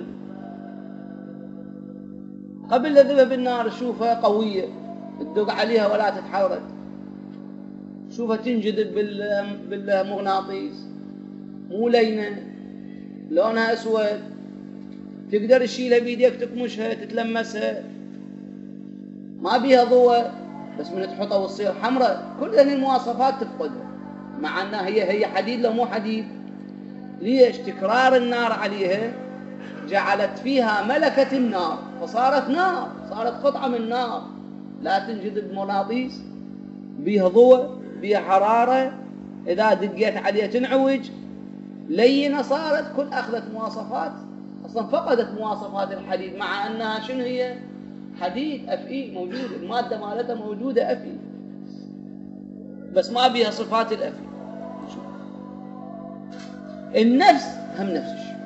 قبل لا تذبها بالنار شوفها قوية، تدق عليها ولا تتحرك، شوفها تنجذب بالمغناطيس، مو لينة، لونها أسود، تقدر تشيلها بيديك، تكمشها، تتلمسها، ما بيها ضوء، بس من تحطها وتصير حمراء. كل هذه المواصفات تفقدها، مع أنها هي حديد لو مو حديد. ليش؟ تكرار النار عليها جعلت فيها ملكة النار، فصارت نار، صارت قطعة من نار، لا تنجذب مغناطيس، بيها ضوء، بيها حرارة، إذا دقيت عليها تنعوج، لينة صارت. كل أخذت مواصفات، أصلا فقدت مواصفات الحديد، مع أنها شنو هي؟ حديد أفئي موجود، المادة مالتها موجودة أفئي، بس ما بيها صفات الأفئي. النفس هم نفس الشيء.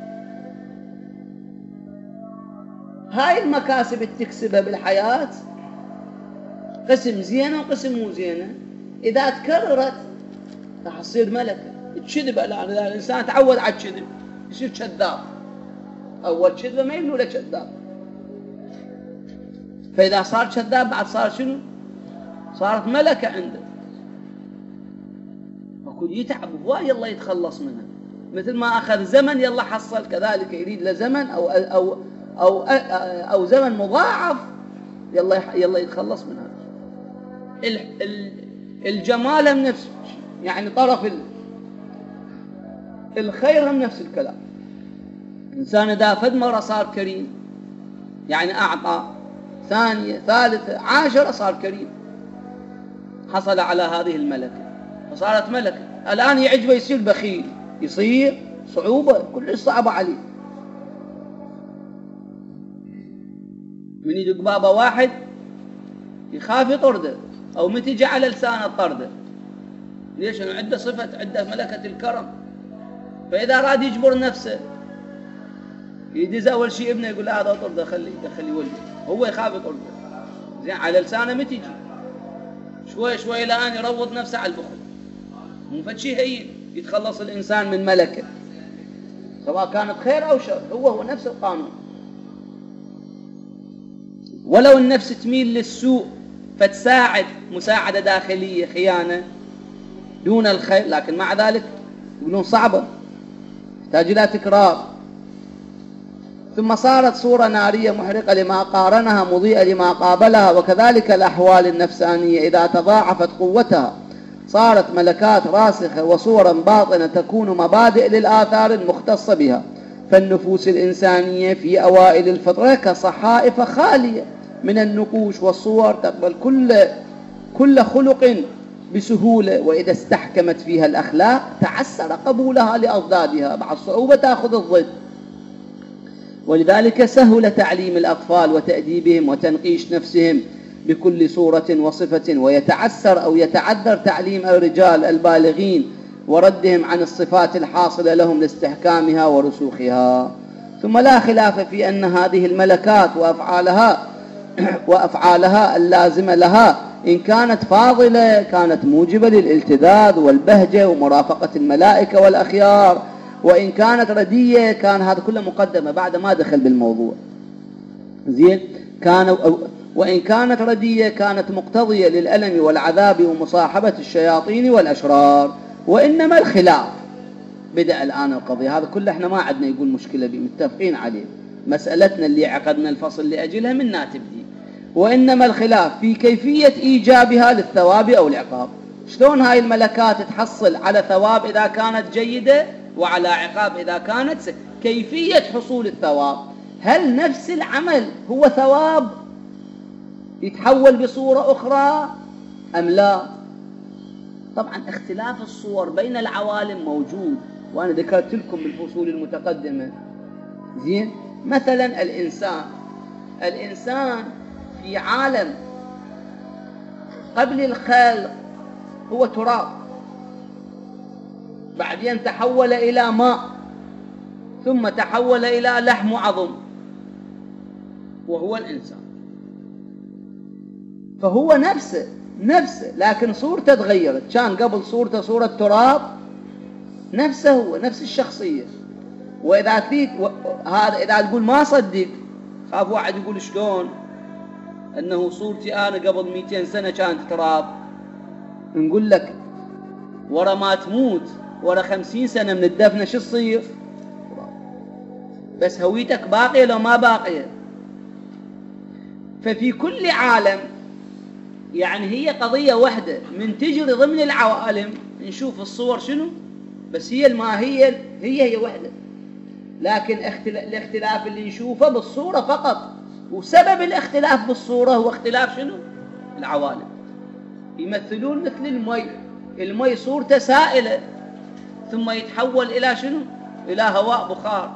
هاي المكاسب اللي تكسبها بالحياة قسم زينة وقسم مو زينة، إذا تكررت راح تصير ملكة. تشذب الآن، إذا الإنسان تعود على الكذب يصير كذاب، أول كذبة ما يبنوا له كذاب، فإذا صار كذاب بعد صار شنو؟ صارت ملكة عنده. يكون يتعب هواي يلا يتخلص منها، مثل ما أخذ زمن يلا حصل، كذلك يريد له زمن أو زمن مضاعف يلا يتخلص منها. الجمال هم نفس، يعني طرف الخير هم نفس الكلام. إنسان إذا فد مرة صار كريم، يعني أعطى، ثانية ثالثة 10 صار كريم، حصل على هذه الملكة فصارت ملكة. الآن يعجبه يصير بخيل، يصير صعوبة، كل صعبة عليه. من يدق بابا واحد يخاف يطرده، أو متى جعل لسانه طرده. ليش؟ أنه عنده صفة، عنده ملكة الكرم. فإذا أراد يجبر نفسه يدز أول شيء ابنه يقول لا هذا طرده، خليه ولي، هو يخاف يطرده. زين على لسانه متى يجي شوي شوي الآن يروض نفسه على البخل. مو فشي هين يتخلص الإنسان من ملكه، سواء كانت خير أو شر، هو نفس القانون. ولو النفس تميل للسوء فتساعد مساعدة داخلية، خيانة دون الخير، لكن مع ذلك يقولون صعبة، تحتاج إلى تكرار. ثم صارت صورة نارية محرقة لما قارنها، مضيئة لما قابلها. وكذلك الأحوال النفسانية إذا تضاعفت قوتها صارت ملكات راسخة وصورا باطنة تكون مبادئ للآثار المختصة بها. فالنفوس الإنسانية في أوائل الفترة كصحائف خالية من النقوش والصور، تقبل كل خلق بسهولة، وإذا استحكمت فيها الأخلاق تعسر قبولها لأضدادها، مع الصعوبة تأخذ الضد. ولذلك سهل تعليم الأطفال وتأديبهم وتنقيش نفسهم بكل صورة وصفة، ويتعسر أو يتعذر تعليم الرجال البالغين وردهم عن الصفات الحاصلة لهم لاستحكامها ورسوخها. ثم لا خلاف في أن هذه الملكات وأفعالها اللازمة لها إن كانت فاضلة كانت موجبة للالتذاذ والبهجة ومرافقة الملائكة والأخيار، وإن كانت ردية كان هذا كله مقدمة بعد ما دخل بالموضوع. زين، وإن كانت ردية كانت مقتضية للألم والعذاب ومصاحبة الشياطين والأشرار. وإنما الخلاف، بدأ الآن القضية، هذا كله احنا ما عندنا يقول مشكلة به، متفقين عليه، مسألتنا اللي عقدنا الفصل لأجلها منا تبدي. وإنما الخلاف في كيفية إيجابها للثواب أو العقاب. شلون هاي الملكات تحصل على ثواب إذا كانت جيدة وعلى عقاب إذا كانت كيفية حصول الثواب؟ هل نفس العمل هو ثواب يتحول بصورة أخرى أم لا؟ طبعا اختلاف الصور بين العوالم موجود، وأنا ذكرت لكم بالفصول المتقدمة. زين، مثلا الإنسان في عالم قبل الخلق هو تراب، بعدين تحول إلى ماء، ثم تحول إلى لحم وعظم، وهو الإنسان. فهو نفسه لكن صورته تغيرت. كان قبل صورته صورة تراب، نفسه هو نفس الشخصية. وإذا هذا إذا تقول ما صدق، خاف واحد يقول شلون أنه صورتي أنا قبل 200 سنة كانت تراب. نقول لك ورا ما تموت، ورا 50 سنة من الدفنة شو تصير؟ بس هويتك باقية لو ما باقية. ففي كل عالم يعني هي قضية واحدة من تجري ضمن العوالم، نشوف الصور شنو، بس هي الماهية هي واحدة، لكن الاختلاف اللي نشوفه بالصورة فقط. وسبب الاختلاف بالصورة هو اختلاف شنو؟ العوالم. يمثلون مثل المي صورته سائلة ثم يتحول إلى شنو؟ إلى هواء بخار.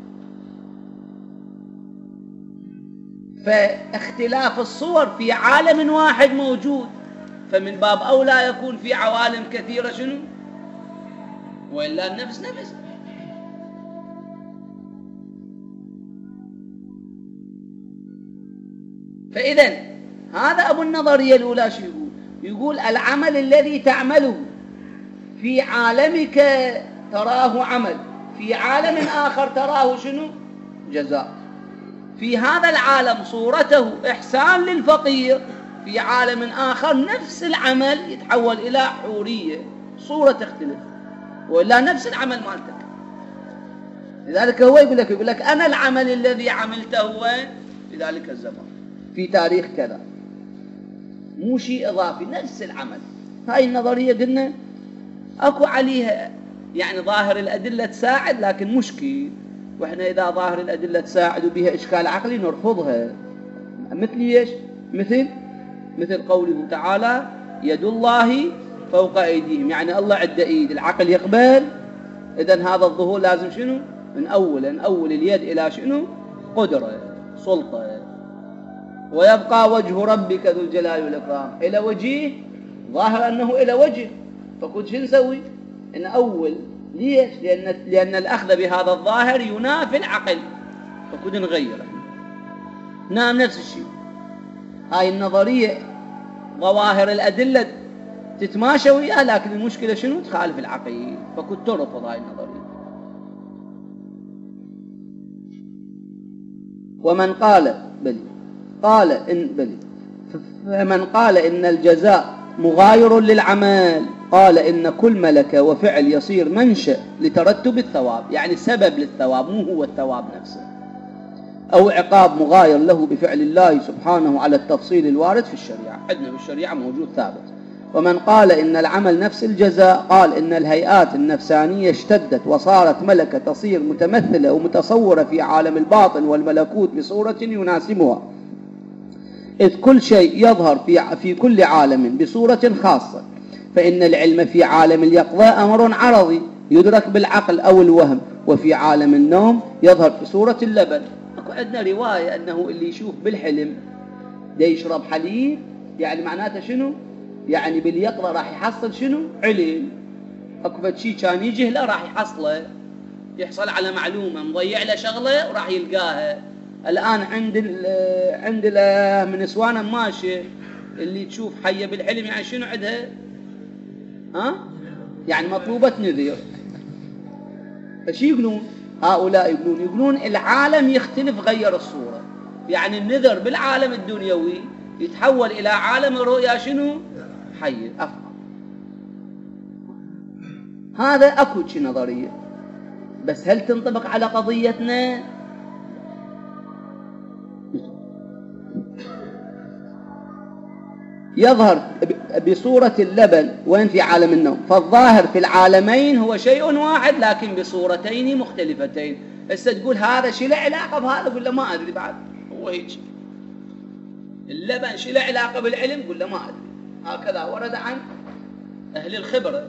فاختلاف الصور في عالم واحد موجود، فمن باب أولى يكون في عوالم كثيرة شنو؟ وإلا النفس نفس. فإذن هذا أبو النظرية الأولى شو يقول العمل الذي تعمله في عالمك تراه عمل، في عالم آخر تراه شنو؟ جزاء. في هذا العالم صورته إحسان للفقير، في عالم آخر نفس العمل يتحول إلى حورية صورة تختلف، ولا نفس العمل مالتك. لذلك هو يقول لك أنا العمل الذي عملته وين؟ في ذلك الزمان، في تاريخ كذا، مو شيء إضافي، نفس العمل. هاي النظرية قلنا أكو عليها يعني ظاهر الأدلة تساعد، لكن مشكل، وإحنا إذا ظاهر الأدلة تساعد وبها إشكال عقلي نرفضها. مثل إيش؟ مثل قوله تعالى يد الله فوق أيديهم، يعني الله عنده إيد، العقل يقبل. إذن هذا الظهور لازم شنو؟ نأول اليد إلى شنو؟ قدرة، سلطة. ويبقى وجه ربك ذو الجلال والإكرام، إلى وجهه، ظاهر أنه إلى وجه، فكنت شو نسوي؟ نأول. ليش؟ لأن الأخذ بهذا الظاهر ينافي العقل، فكنت نغيره. نعم نفس الشيء. هاي النظرية ظواهر الأدلة تتماشى وياها، لكن المشكلة شنو؟ تخالف العقل، فكنت ترفض هاي النظرية. ومن فمن قال إن الجزاء مغاير للعمل، قال إن كل ملكة وفعل يصير منشأ لترتب الثواب، يعني سبب للثواب، مو هو الثواب نفسه، أو عقاب مغاير له بفعل الله سبحانه على التفصيل الوارد في الشريعة. عندنا بالشريعة موجود ثابت. ومن قال إن العمل نفس الجزاء، قال إن الهيئات النفسانية اشتدت وصارت ملكة تصير متمثلة ومتصورة في عالم الباطن والملكوت بصورة يناسبها، إذ كل شيء يظهر في كل عالم بصورة خاصة، فإن العلم في عالم اليقظة أمر عرضي يدرك بالعقل أو الوهم، وفي عالم النوم يظهر في صورة اللبن. أكو عندنا رواية أنه اللي يشوف بالحلم دا يشرب حليب، يعني معناته شنو؟ يعني باليقظة راح يحصل شنو؟ علم. أكو فشي كان يجهله راح يحصله، يحصل على معلومة، مضيع له شغلة وراح يلقاها. الآن عند من نسوانا ماشي اللي تشوف حية بالحلم، يعني شنو عندها؟ يعني مطلوبة نذير. فشي يقولون هؤلاء؟ يقولون العالم يختلف، غير الصورة، يعني النذر بالعالم الدنيوي يتحول إلى عالم الرؤيا شنو؟ حي. أفهم. هذا أكو شي نظرية، بس هل تنطبق على قضيتنا؟ يظهر بصورة اللبن وين؟ في عالم النوم. فالظاهر في العالمين هو شيء واحد لكن بصورتين مختلفتين. هسه تقول هذا شي له علاقة بهذا؟ قل له ما أدري بعد. هو هيك اللبن شي له علاقة بالعلم؟ قل له ما أدري. هكذا ورد عن أهل الخبرة.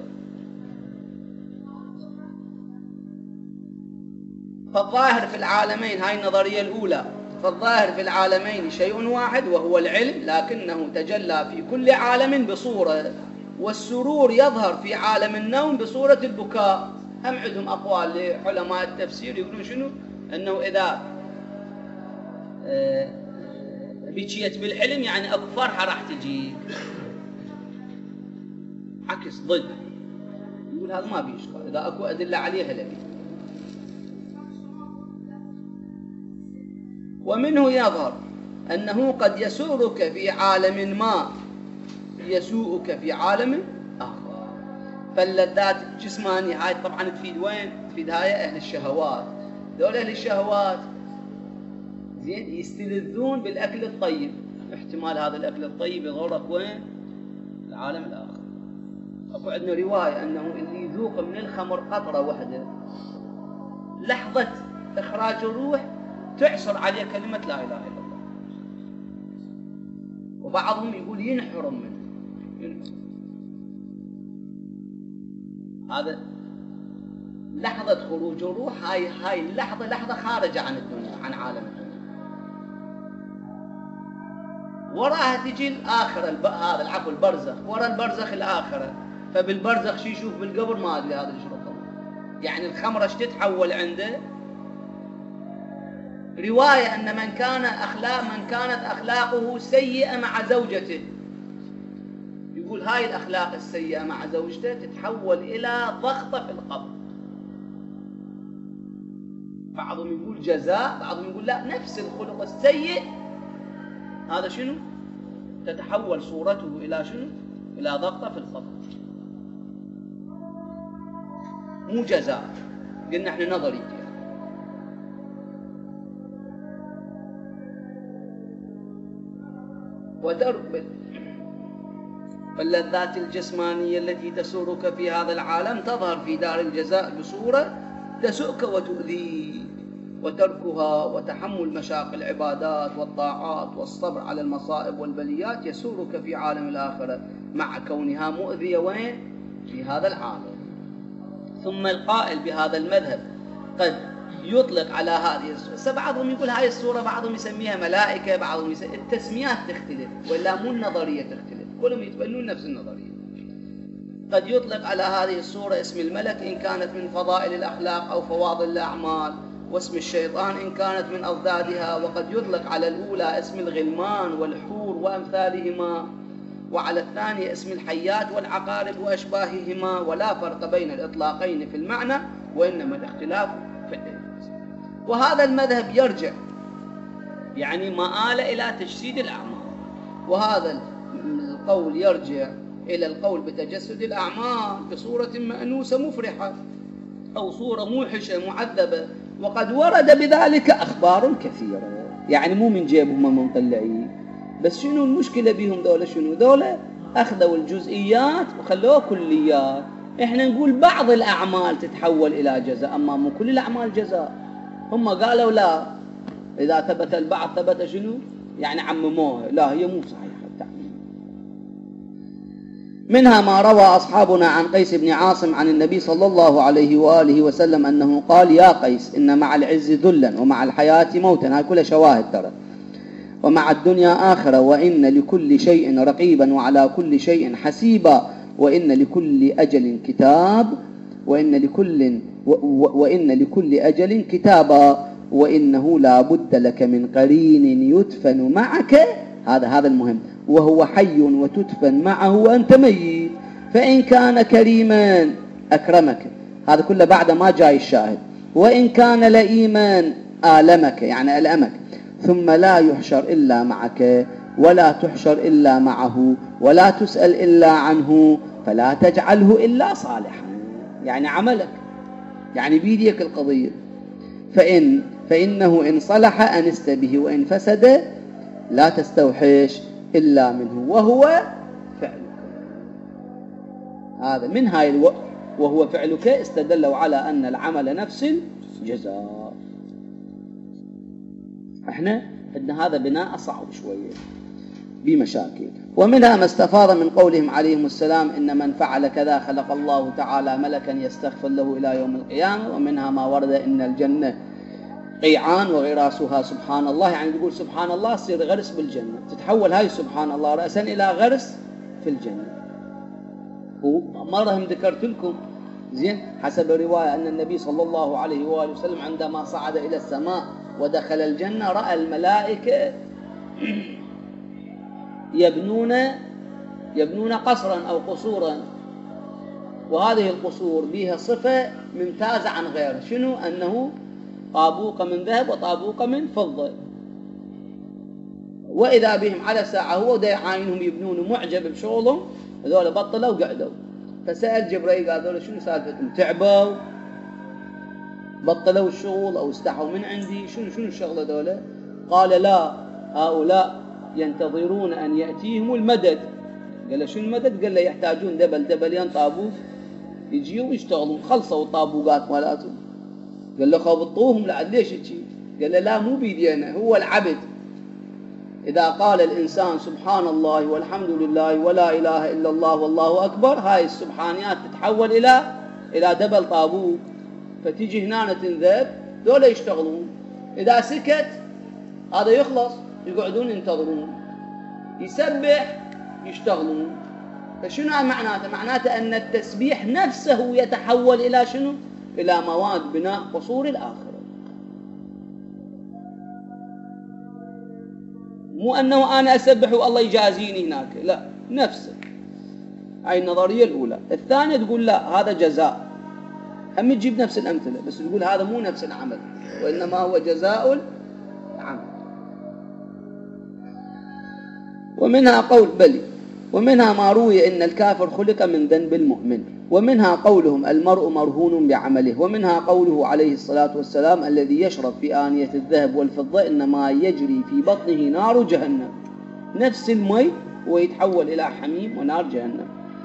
فالظاهر في العالمين، هاي النظرية الأولى، فالظاهر في العالمين شيء واحد وهو العلم، لكنه تجلى في كل عالم بصورة. والسرور يظهر في عالم النوم بصورة البكاء. هم عندهم أقوال لعلماء التفسير يقولون شنو؟ أنه إذا بكيت بالحلم يعني أكو فرحة راح تجيك، عكس ضد. يقول هذا ما بيشكل، إذا أكو أدلة عليها لبي. ومنه يظهر أنه قد يسرك في عالم ما يسوءك في عالم آخر. فاللذات جسمانية هاي طبعا تفيد وين؟ تفيد هاي أهل الشهوات. دول أهل الشهوات زين يستلذون بالأكل الطيب، احتمال هذا الأكل الطيب يضرك وين؟ العالم الآخر. أكو عندنا رواية أنه اللي يذوق من الخمر قطرة واحدة، لحظة إخراج الروح تعصر عليه كلمة لا إله إلا الله. وبعضهم يقول ينحرم منه. هذا لحظة خروج الروح، هاي اللحظة لحظة خارجة عن الدنيا، عن عالم الدنيا. وراها تجي الآخرة، هذا العفو البرزخ، ورا البرزخ الآخرة. فبالبرزخ شي يشوف بالقبر ما أدري هذا يشرب خمر. يعني الخمرة ايش تتحول عنده؟ رواية أن من كانت أخلاقه سيئة مع زوجته، يقول هاي الأخلاق السيئة مع زوجته تتحول إلى ضغطة في القبر. بعضهم يقول جزاء، بعضهم يقول لا، نفس الخلق السيء هذا شنو؟ تتحول صورته إلى شنو؟ إلى ضغطة في القبر. مو جزاء. قلنا احنا نظري وترك فاللذات الجسمانية التي تسرك في هذا العالم تظهر في دار الجزاء بصورة تسؤك وتؤذيك، وتركها وتحمل مشاق العبادات والطاعات والصبر على المصائب والبليات يسرك في عالم الآخرة مع كونها مؤذية وين؟ في هذا العالم. ثم القائل بهذا المذهب قد يطلق على هذه بعضهم يقول هاي الصورة، بعضهم يسميها ملائكة، بعضهم التسميات تختلف، ولا مو النظرية تختلف، كلهم يتبنون نفس النظرية. قد يطلق على هذه الصورة اسم الملك إن كانت من فضائل الأخلاق أو فواضل الأعمال، واسم الشيطان إن كانت من أضدادها، وقد يطلق على الأولى اسم الغلمان والحور وأمثالهما، وعلى الثانية اسم الحيات والعقارب وأشباههما، ولا فرق بين الإطلاقين في المعنى، وإنما الاختلاف في الدليل. وهذا المذهب يرجع يعني مآل إلى تجسيد الأعمال، وهذا القول يرجع إلى القول بتجسد الأعمال بصورة مأنوسة مفرحة أو صورة موحشة معذبة، وقد ورد بذلك أخبار كثيرة. يعني مو من جيبهم مطلعين، بس شنو المشكلة بهم دولة؟ شنو دولة أخذوا الجزئيات وخلوه كليات. إحنا نقول بعض الأعمال تتحول إلى جزاء، أما مو كل الأعمال جزاء. هم قالوا لا، إذا ثبت البعض ثبت شنو؟ يعني عمموها، لا هي مو صحيحة التعميم. منها ما روى أصحابنا عن قيس بن عاصم عن النبي صلى الله عليه وآله وسلم أنه قال: يا قيس، إن مع العز ذلا ومع الحياة موتا. هاي كلها شواهد ترى. ومع الدنيا آخرة، وإن لكل شيء رقيبا وعلى كل شيء حسيبا، وإن لكل أجل كتاب، وإن لكل أجل كتابا، وإنه لا بد لك من قرين يدفن معك، هذا المهم، وهو حي وتدفن معه وأنت ميت، فإن كان كريما أكرمك، هذا كله بعد ما جاء الشاهد، وإن كان لئيما آلمك يعني ألأمك، ثم لا يحشر إلا معك ولا تحشر إلا معه ولا تسأل إلا عنه، فلا تجعله إلا صالحا، يعني عملك، يعني بيديك القضية. فإنه إن صلح أنست به، وإن فسد لا تستوحش إلا منه، وهو فعلك. هذا من هاي وهو فعلك استدلوا على أن العمل نفس الجزاء. احنا عندنا هذا بناء صعب شوية بمشاكل. ومنها ما استفاض من قولهم عليهم السلام: إن من فعل كذا خلق الله تعالى ملكا يستغفر له إلى يوم القيامة. ومنها ما ورد: إن الجنة قيعان وغراسها سبحان الله، يعني تقول سبحان الله تصير غرس بالجنة، تتحول هاي سبحان الله رأسا إلى غرس في الجنة. ومرة هم ذكرت لكم زين حسب الرواية أن النبي صلى الله عليه وآله وسلم عندما صعد إلى السماء ودخل الجنة رأى الملائكة يبنون قصرا أو قصورا، وهذه القصور بها صفة ممتازة عن غيرها، شنو؟ أنه طابوق من ذهب وطابوق من فضة. وإذا بهم على ساعة هو دا يعاينهم يبنون، معجب بشغلهم، هذول بطلوا وقعدوا. فسأل جبريل قال: هذول شنو سالفتهم؟ تعبوا؟ بطلوا الشغل أو استحوا من عندي؟ شنو الشغل هذول؟ قال: لا، هؤلاء ينتظرون أن يأتيهم المدد. قال له: شنو المدد؟ قال له: يحتاجون دبلين طابوق يجيوا يشتغلون، خلصوا الطابوقات مالاتهم. قال له: خبطوهم لعد ليش يجي؟ قال له: لا، مو بيدينا، هو العبد إذا قال الإنسان سبحان الله والحمد لله ولا إله إلا الله والله أكبر، هاي السبحانيات تتحول إلى دبل طابوق، فتيجي هنا تنذب، دول يشتغلون. إذا سكت هذا يخلص، يقعدون ينتظرون، يسبح، يشتغلون. فشنو معناته؟ معناته أن التسبيح نفسه يتحول إلى شنو؟ إلى مواد بناء قصور الآخرة. مو أنه أنا أسبح والله يجازيني هناك، لا، نفسه. هاي النظرية الأولى. الثانية تقول لا، هذا جزاء، هم تجيب نفس الأمثلة، بس تقول هذا مو نفس العمل، وإنما هو جزاء العمل. ومنها قول بلي، ومنها ما روي إن الكافر خلق من ذنب المؤمن. ومنها قولهم المرء مرهون بعمله، ومنها قوله عليه الصلاة والسلام الذي يشرب في آنية الذهب والفضة إنما يجري في بطنه نار جهنم، نفس المي ويتحول إلى حميم ونار جهنم.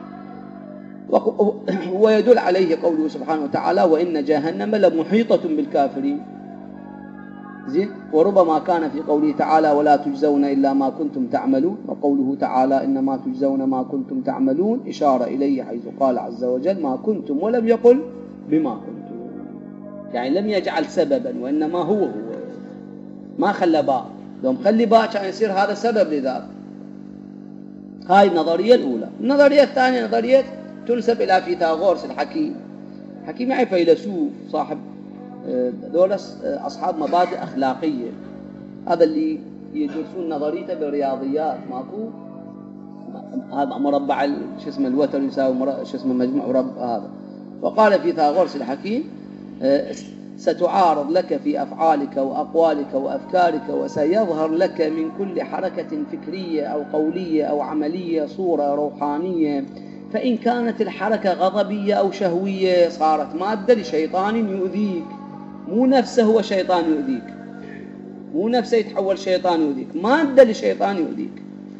ويدل عليه قوله سبحانه وتعالى وإن جهنم لمحيطة بالكافرين. زين. وربما كان في قوله تعالى ولا تجزون إلا ما كنتم تعملون، وقوله تعالى إنما تجزون ما كنتم تعملون إشارة إليه حيث قال عز وجل ما كنتم ولم يقل بما كنتم، يعني لم يجعل سببا وإنما هو ما خلى باء، لو مخلي باء كان يصير هذا سبب لذلك. هاي النظرية الأولى. النظرية الثانية نظرية تنسب إلى فيثاغورس الحكيم. حكيم يعني فيلسوف صاحب دولس أصحاب مبادئ أخلاقية، هذا اللي يدرسون نظريته بالرياضيات، ماكو هذا مربع شو اسمه الوتر يساوي شو اسمه مجموع مربع هذا. وقال فيثاغورس الحكيم ستعارض لك في أفعالك وأقوالك وأفكارك وسيظهر لك من كل حركة فكرية أو قولية أو عملية صورة روحانية، فإن كانت الحركة غضبية أو شهوية صارت مادة لشيطان يؤذيك، مو نفسه هو شيطان يؤذيك، مو نفسه يتحول شيطان يؤذيك، مادة لشيطان يؤذيك.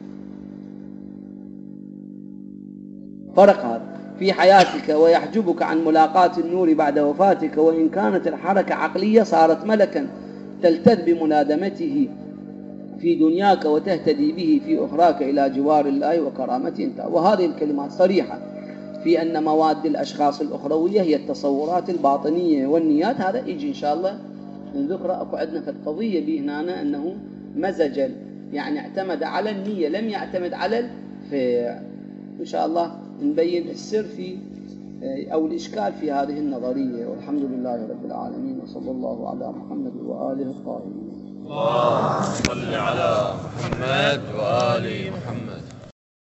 فرق هذا في حياتك ويحجبك عن ملاقاة النور بعد وفاتك، وإن كانت الحركة عقلية صارت ملكا تلتذ بمنادمته في دنياك وتهتدي به في أخراك إلى جوار الله وكرامته. انت. وهذه الكلمات صريحة في أن مواد الأشخاص الأخروية هي التصورات الباطنية والنيات. هذا يجي إن شاء الله نذكره. أكو عندنا في القضية به هنا أنه مزج، يعني اعتمد على النية لم يعتمد على الفعل. إن شاء الله نبين السر في أو الإشكال في هذه النظرية. والحمد لله رب العالمين، وصلى الله على محمد وآله الطاهرين. اللهم صل على محمد وآل محمد.